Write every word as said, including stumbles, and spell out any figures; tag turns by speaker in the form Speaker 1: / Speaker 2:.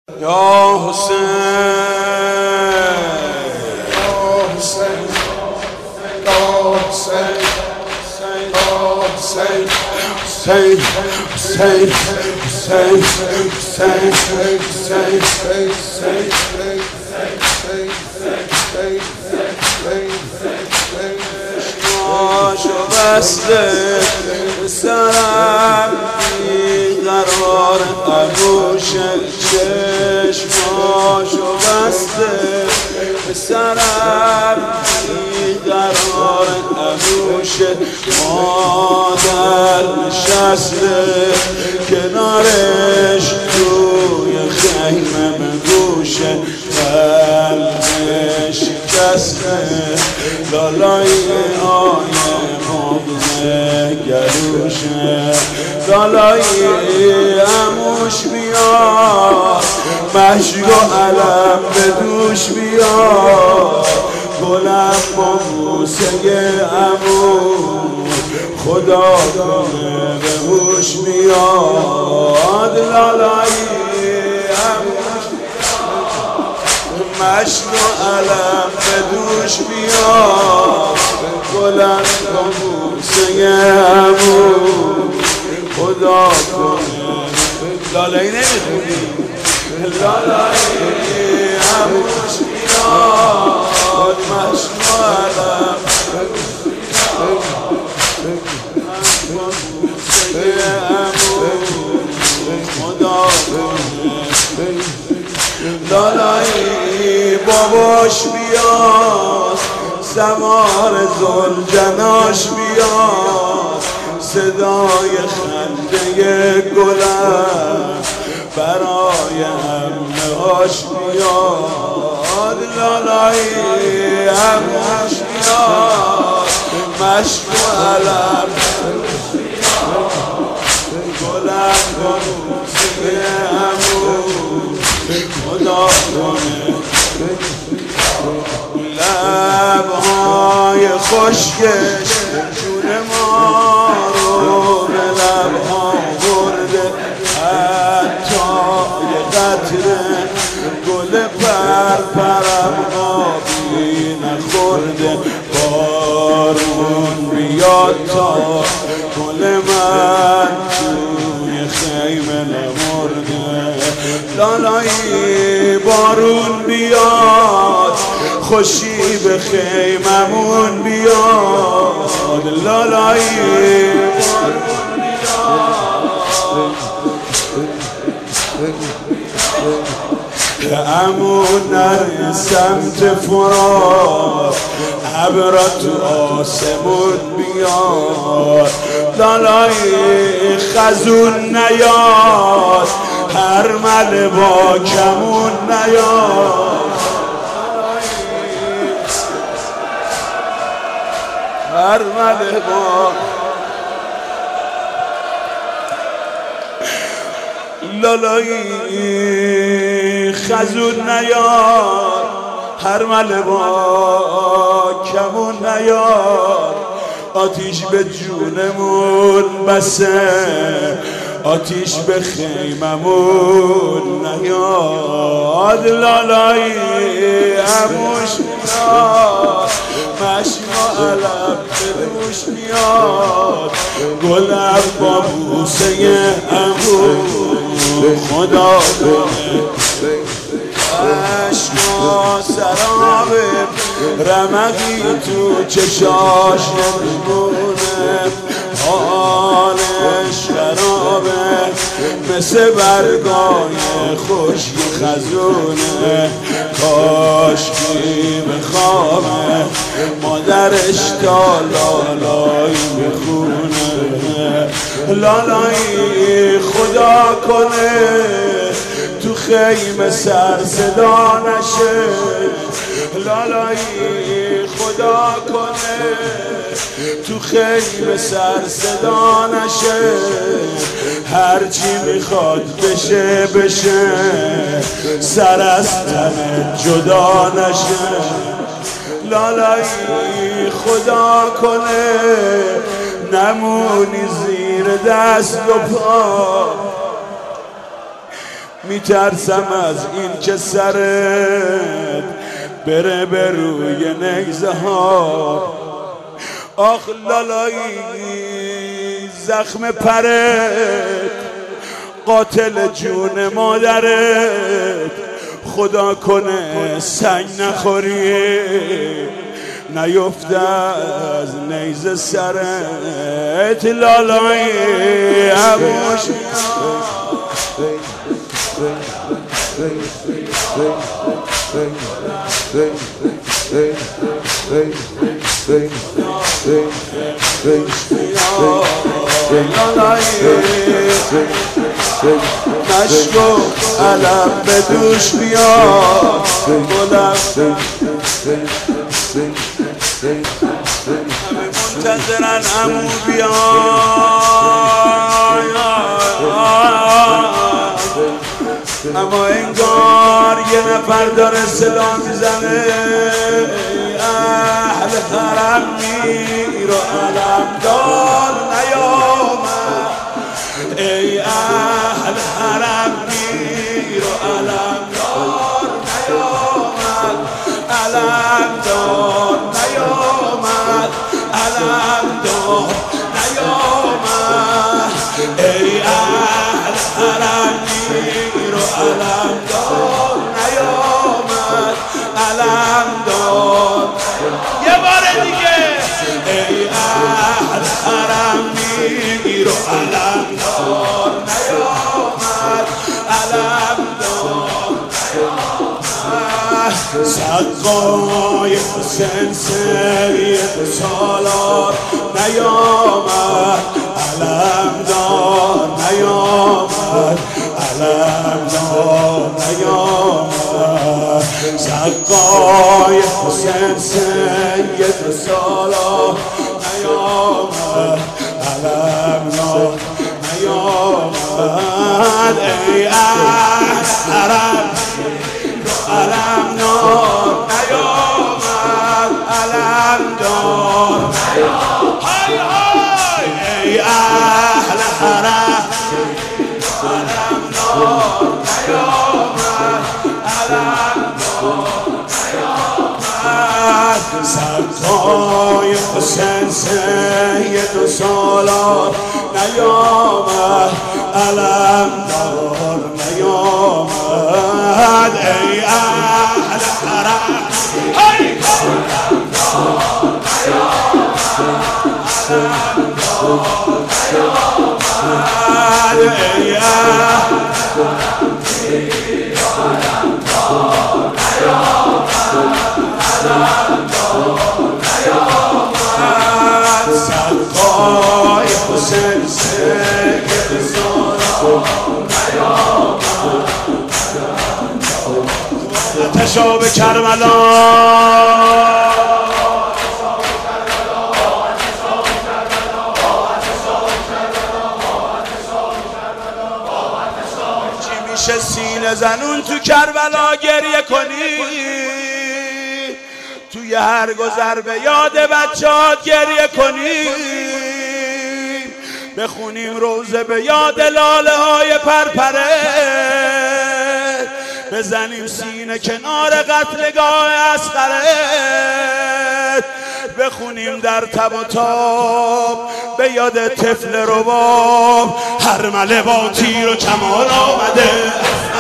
Speaker 1: یا حسین
Speaker 2: یا حسین یا حسین یا حسین
Speaker 1: حسین حسین حسین حسین چشماشو بسته به سرم بیقرار ابوشه چشماشو بسته به سرم بیقرار ابوشه مادر نشسته کنارش توی خیمه به گوشه قلبش شکسته لالای آیه مغزه گلوشه لالای عموش بیاد مشک و علم به دوش بیاد گلم با بوسه عمو خدا کنه به هوش میاد لالای عموش مشک و علم به دوش بیاد گلم با بوسه عمو خدا کنه لالایی نمیخونی لالای عموش بیاد مشک و علم خدا لالایی باباش بیاد سوار زلجناش بیاد صدای خنده گلم برای همهاش بیاد لالایی همهاش بیاد مشک و علم گلم گلوسه عمو خدا کنه لبهای خشکش جون ما رو به لبها برده حتی یه قطره گل پر پرم آبی نخورده بارون بیاد تا گل من توی خیمه نمرده لالایی بارون بیاد خوشی به خیممون بیاد لالایی بارون بیاد عمو نره سمت فرات ابرا تو آسمون بیاد لالایی خزون نیاد هر مل با کمون نیاد هر مل با لالایی خزون نیاد هر مل با کمون نیاد آتیش به جونمون بسه آتیش به خیممون نیاد لالایی عموش میاد مشک و علم به دوش میاد گلم با بوسه عمو خدا کنه عشق و سراب رمقی تو چشاش نمیمونه حالش خرابه مثل برگای خشک خزونه کاشکی بخوابه مادرش تا لالایی میخونه لالایی خدا کنه تو خیمه سر صدا نشه لالایی خدا کنه تو خیمه سر صدا نشه هرچی میخواد بشه بشه سر از تن جدا نشه لالایی خدا کنه نمونی زیر دست و پا میترسم از این که سرت بره به روی نیزه ها. آخ لالایی زخم پرت قاتل جون مادرت، خدا کنه سنگ نخوری نیفته از نیزه سرت. لالایی عموش مشکو علم به دوش بیاد گلم، همه منتظرن عمو بیاد، اما انگار یه نفر داره صدا میزنه اهل حرم میر و علم دار نیامد، ای اهل حرم میر و علم دار نیامد، علم دار نیامد، علم دار نیامد، ای اهل حرم میر و علم دار نیامد، علم دار. یه بار دیگه ای اهل حرم میر و علم دار نیامد، علم دار نیامد. سقای حسین سید سالار نیامد، علم دار نیامد، علم دار نیامد. سقای حسین سید سالار نیامد، علم دار نیامد، ای اهل حرم علم دار نیامد، علم دار نیامد، های های ای اهل حرم علم دار نیامد، علم دار نیامد. سقای حسین سید سالار نیامد، علم دار نیامد، ای اهل حرم های علم دار نیامد، علم دار نیامد، ای اهل سقای حسین سید سالار نیامد، آتشا به کربلا سینه زنون تو کربلا گریه کنی، توی هر گذر به یاد بچه‌هات گریه کنی، بخونیم روزه به یاد لاله های پرپره، بزنیم سینه کنار قتلگاه اصغرت، بخونیم در تب و تاب به یاد طفل رباب، هرمله با تیر و کمان آمده